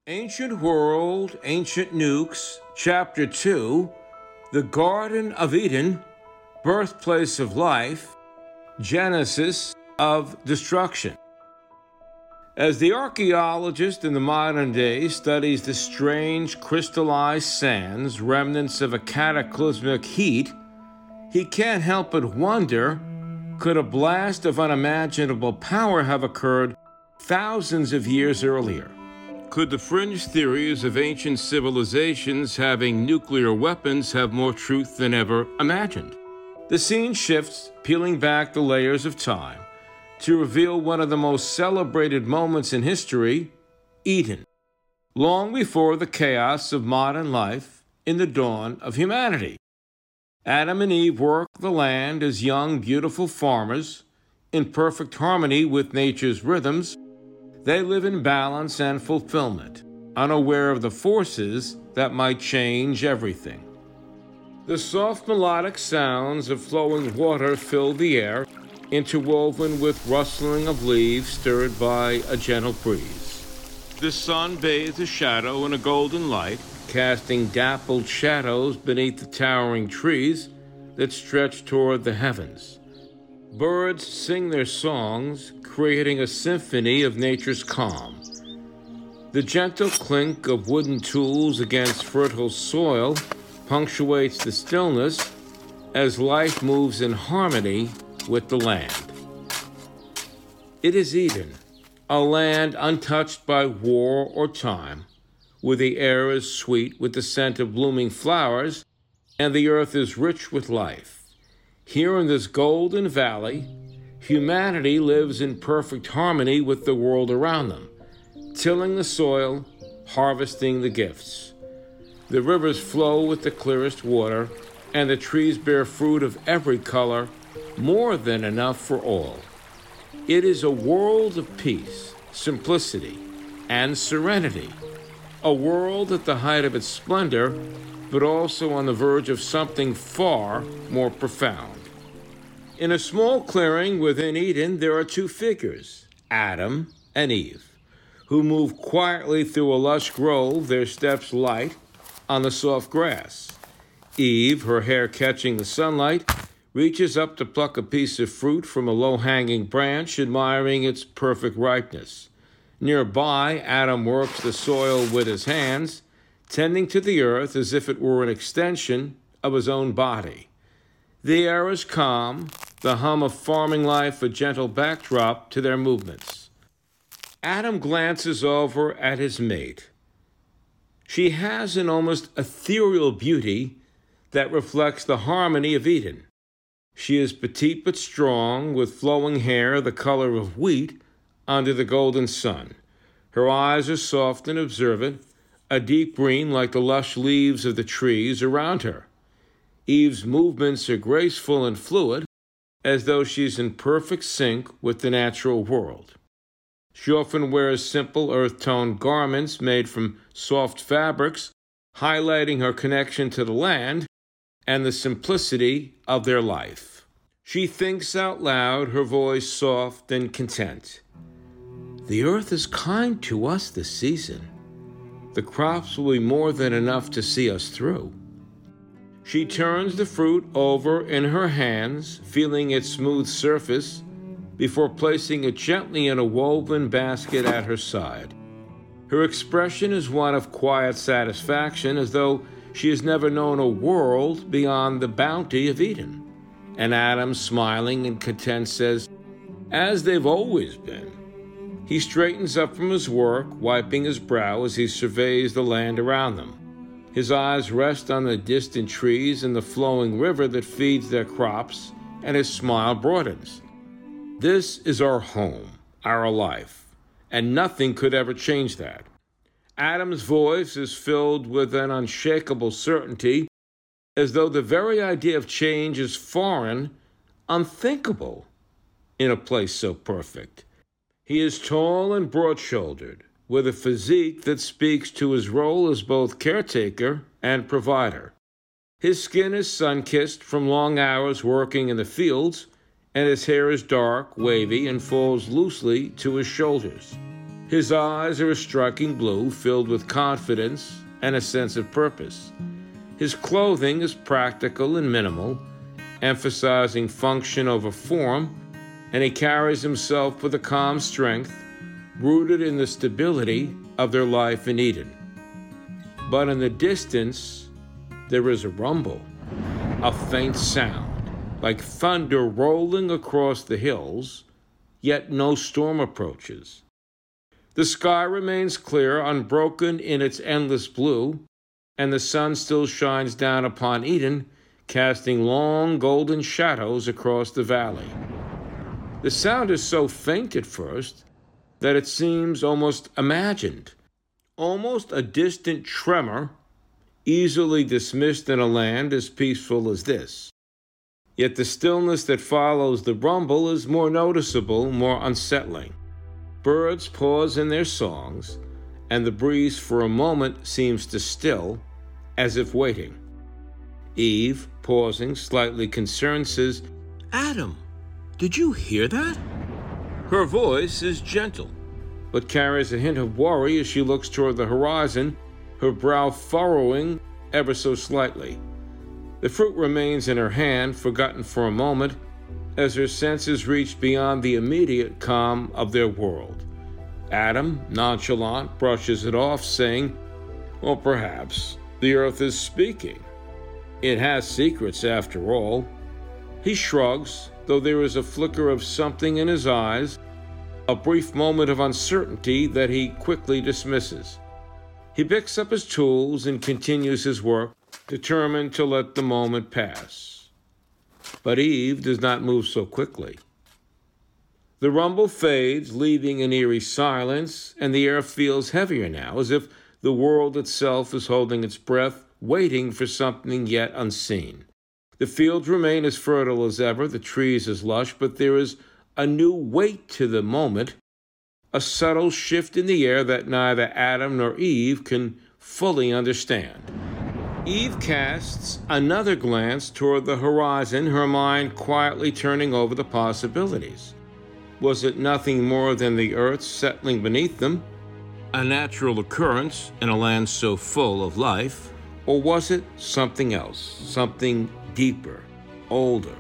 Ancient World, Ancient Nukes, Chapter 2, The Garden of Eden, Birthplace of Life, Genesis of Destruction. As the archaeologist in the modern day studies the strange crystallized sands, remnants of a cataclysmic heat, he can't help but wonder, could a blast of unimaginable power have occurred thousands of years earlier? Could the fringe theories of ancient civilizations having nuclear weapons have more truth than ever imagined? The scene shifts, peeling back the layers of time, to reveal one of the most celebrated moments in history, Eden, long before the chaos of modern life in the dawn of humanity. Adam and Eve work the land as young, beautiful farmers, in perfect harmony with nature's rhythms. They live in balance and fulfillment, unaware of the forces that might change everything. The soft melodic sounds of flowing water fill the air, interwoven with rustling of leaves stirred by a gentle breeze. The sun bathes a shadow in a golden light, casting dappled shadows beneath the towering trees that stretch toward the heavens. Birds sing their songs, creating a symphony of nature's calm. The gentle clink of wooden tools against fertile soil punctuates the stillness as life moves in harmony with the land. It is Eden, a land untouched by war or time, where the air is sweet with the scent of blooming flowers and the earth is rich with life. Here in this golden valley, humanity lives in perfect harmony with the world around them, tilling the soil, harvesting the gifts. The rivers flow with the clearest water, and the trees bear fruit of every color, more than enough for all. It is a world of peace, simplicity, and serenity, a world at the height of its splendor, but also on the verge of something far more profound. In a small clearing within Eden, there are two figures, Adam and Eve, who move quietly through a lush grove, their steps light on the soft grass. Eve, her hair catching the sunlight, reaches up to pluck a piece of fruit from a low-hanging branch, admiring its perfect ripeness. Nearby, Adam works the soil with his hands, tending to the earth as if it were an extension of his own body. The air is calm, the hum of farming life a gentle backdrop to their movements. Adam glances over at his mate. She has an almost ethereal beauty that reflects the harmony of Eden. She is petite but strong, with flowing hair the color of wheat under the golden sun. Her eyes are soft and observant, a deep green like the lush leaves of the trees around her. Eve's movements are graceful and fluid, as though she's in perfect sync with the natural world. She often wears simple earth-toned garments made from soft fabrics, highlighting her connection to the land and the simplicity of their life. She thinks out loud, her voice soft and content. The earth is kind to us this season. The crops will be more than enough to see us through. She turns the fruit over in her hands, feeling its smooth surface, before placing it gently in a woven basket at her side. Her expression is one of quiet satisfaction, as though she has never known a world beyond the bounty of Eden. And Adam, smiling and content, says, "As they've always been." He straightens up from his work, wiping his brow as he surveys the land around them. His eyes rest on the distant trees and the flowing river that feeds their crops, and his smile broadens. This is our home, our life, and nothing could ever change that. Adam's voice is filled with an unshakable certainty, as though the very idea of change is foreign, unthinkable, in a place so perfect. He is tall and broad-shouldered, with a physique that speaks to his role as both caretaker and provider. His skin is sun-kissed from long hours working in the fields, and his hair is dark, wavy, and falls loosely to his shoulders. His eyes are a striking blue, filled with confidence and a sense of purpose. His clothing is practical and minimal, emphasizing function over form, and he carries himself with a calm strength, rooted in the stability of their life in Eden. But in the distance, there is a rumble, a faint sound, like thunder rolling across the hills, yet no storm approaches. The sky remains clear, unbroken in its endless blue, and the sun still shines down upon Eden, casting long golden shadows across the valley. The sound is so faint at first that it seems almost imagined, almost a distant tremor, easily dismissed in a land as peaceful as this. Yet the stillness that follows the rumble is more noticeable, more unsettling. Birds pause in their songs, and the breeze for a moment seems to still, as if waiting. Eve, pausing, slightly concerned, says, "Adam, did you hear that?" Her voice is gentle, but carries a hint of worry as she looks toward the horizon, her brow furrowing ever so slightly. The fruit remains in her hand, forgotten for a moment, as her senses reach beyond the immediate calm of their world. Adam, nonchalant, brushes it off, saying, "Well, perhaps the earth is speaking. It has secrets, after all." He shrugs, though there is a flicker of something in his eyes, a brief moment of uncertainty that he quickly dismisses. He picks up his tools and continues his work, determined to let the moment pass. But Eve does not move so quickly. The rumble fades, leaving an eerie silence, and the air feels heavier now, as if the world itself is holding its breath, waiting for something yet unseen. The fields remain as fertile as ever, the trees as lush, but there is a new weight to the moment, a subtle shift in the air that neither Adam nor Eve can fully understand. Eve casts another glance toward the horizon, her mind quietly turning over the possibilities. Was it nothing more than the earth settling beneath them, a natural occurrence in a land so full of life? Or was it something else, something deeper, older?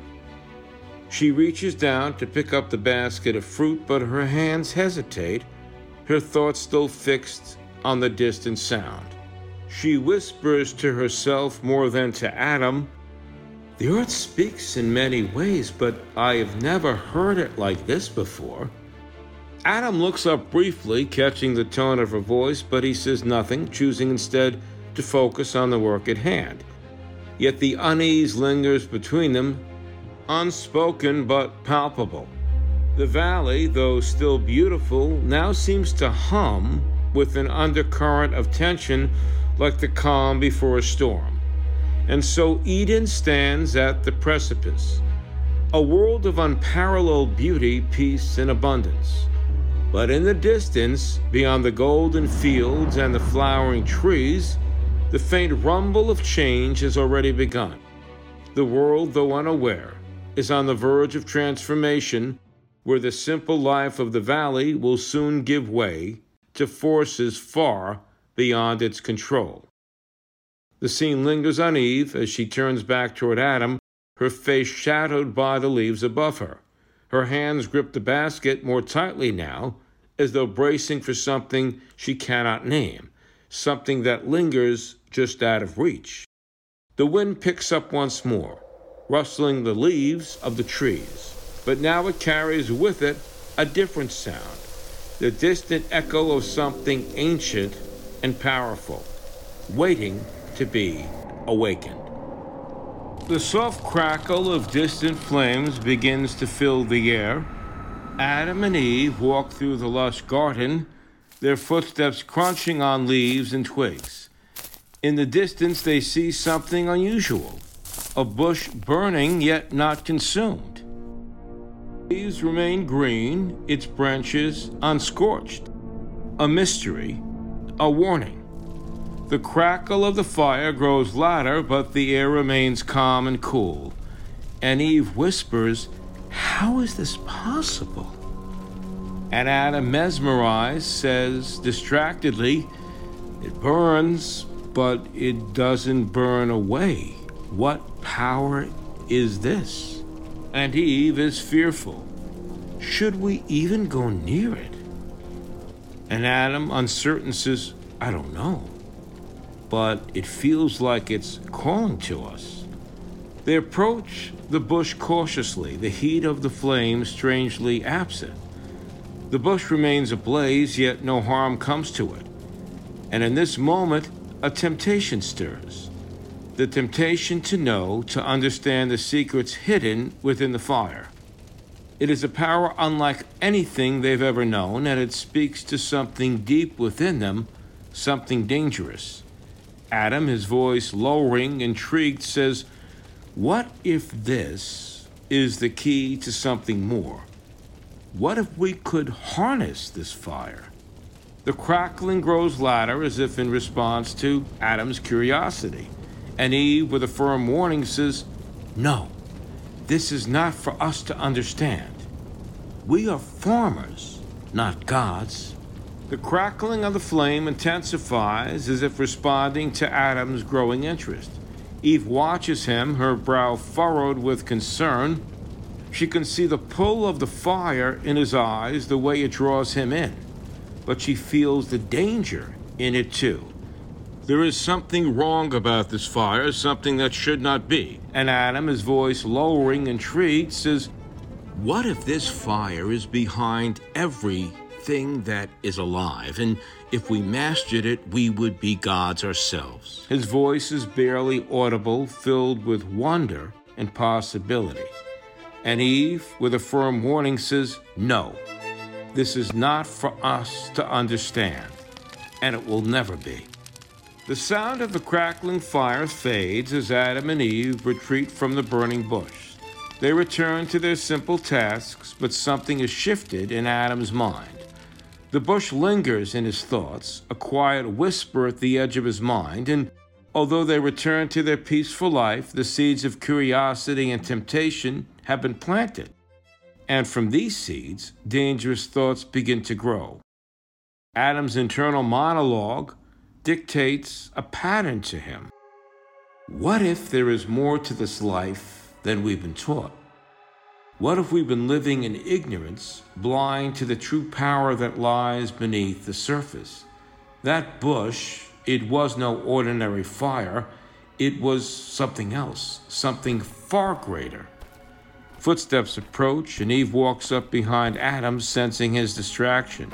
She reaches down to pick up the basket of fruit, but her hands hesitate, her thoughts still fixed on the distant sound. She whispers to herself more than to Adam, "The earth speaks in many ways, but I have never heard it like this before." Adam looks up briefly, catching the tone of her voice, but he says nothing, choosing instead to focus on the work at hand. Yet the unease lingers between them, unspoken but palpable. The valley, though still beautiful, now seems to hum with an undercurrent of tension, like the calm before a storm. And so Eden stands at the precipice, a world of unparalleled beauty, peace, and abundance. But in the distance, beyond the golden fields and the flowering trees, the faint rumble of change has already begun. The world, though unaware, is on the verge of transformation, where the simple life of the valley will soon give way to forces far beyond its control. The scene lingers on Eve as she turns back toward Adam, her face shadowed by the leaves above her. Her hands grip the basket more tightly now, as though bracing for something she cannot name, something that lingers just out of reach. The wind picks up once more, rustling the leaves of the trees, but now it carries with it a different sound, the distant echo of something ancient and powerful, waiting to be awakened. The soft crackle of distant flames begins to fill the air. Adam and Eve walk through the lush garden, their footsteps crunching on leaves and twigs. In the distance, they see something unusual, a bush burning yet not consumed. Leaves remain green, its branches unscorched. A mystery, a warning. The crackle of the fire grows louder, but the air remains calm and cool. And Eve whispers, "How is this possible?" And Adam, mesmerized, says distractedly, "It burns, but it doesn't burn away. What power is this?" And Eve is fearful. "Should we even go near it?" And Adam, uncertain, says, "I don't know, but it feels like it's calling to us." They approach the bush cautiously, the heat of the flame strangely absent. The bush remains ablaze, yet no harm comes to it. And in this moment, a temptation stirs. The temptation to know, to understand the secrets hidden within the fire. It is a power unlike anything they've ever known, and it speaks to something deep within them, something dangerous. Adam, his voice lowering, intrigued, says, "What if this is the key to something more? What if we could harness this fire?" The crackling grows louder as if in response to Adam's curiosity. And Eve, with a firm warning, says, "No, this is not for us to understand. We are farmers, not gods." The crackling of the flame intensifies as if responding to Adam's growing interest. Eve watches him, her brow furrowed with concern. She can see the pull of the fire in his eyes, the way it draws him in. But she feels the danger in it too. There is something wrong about this fire, something that should not be. And Adam, his voice lowering, intrigued, says, "What if this fire is behind everything that is alive, and if we mastered it, we would be gods ourselves?" His voice is barely audible, filled with wonder and possibility. And Eve, with a firm warning, says, "No, this is not for us to understand, and it will never be." The sound of the crackling fire fades as Adam and Eve retreat from the burning bush. They return to their simple tasks, but something is shifted in Adam's mind. The bush lingers in his thoughts, a quiet whisper at the edge of his mind, and although they return to their peaceful life, the seeds of curiosity and temptation have been planted. And from these seeds, dangerous thoughts begin to grow. Adam's internal monologue dictates a pattern to him. What if there is more to this life than we've been taught? What if we've been living in ignorance, blind to the true power that lies beneath the surface? That bush, it was no ordinary fire. It was something else, something far greater. Footsteps approach, and Eve walks up behind Adam, sensing his distraction.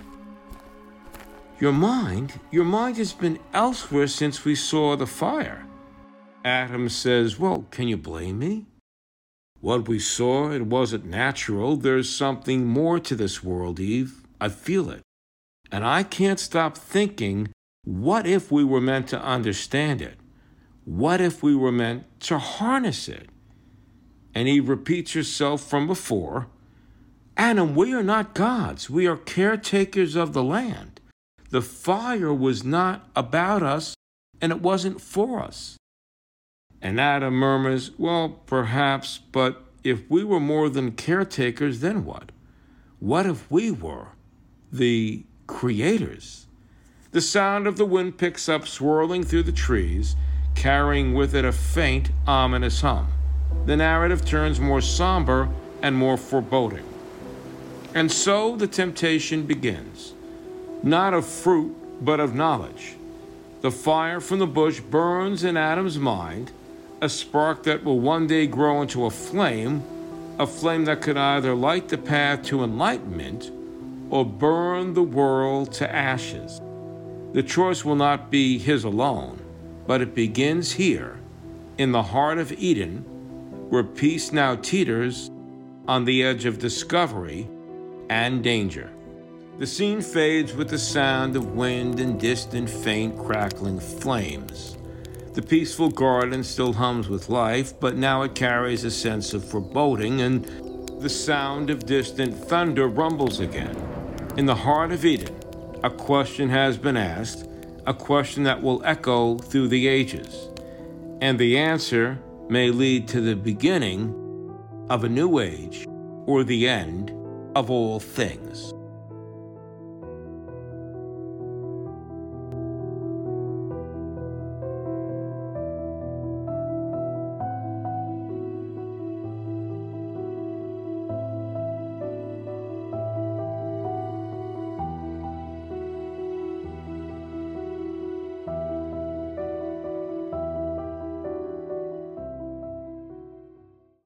Your mind has been elsewhere since we saw the fire." Adam says, "Well, can you blame me? What we saw, it wasn't natural. There's something more to this world, Eve. I feel it. And I can't stop thinking, what if we were meant to understand it? What if we were meant to harness it?" And Eve repeats herself from before, "Adam, we are not gods. We are caretakers of the land. The fire was not about us, and it wasn't for us." And Adam murmurs, "Well, perhaps, but if we were more than caretakers, then what? What if we were the creators?" The sound of the wind picks up, swirling through the trees, carrying with it a faint, ominous hum. The narrative turns more somber and more foreboding. And so the temptation begins, not of fruit, but of knowledge. The fire from the bush burns in Adam's mind, a spark that will one day grow into a flame that could either light the path to enlightenment or burn the world to ashes. The choice will not be his alone, but it begins here, in the heart of Eden, where peace now teeters on the edge of discovery and danger. The scene fades with the sound of wind and distant, faint, crackling flames. The peaceful garden still hums with life, but now it carries a sense of foreboding, and the sound of distant thunder rumbles again. In the heart of Eden, a question has been asked, a question that will echo through the ages. And the answer may lead to the beginning of a new age or the end of all things.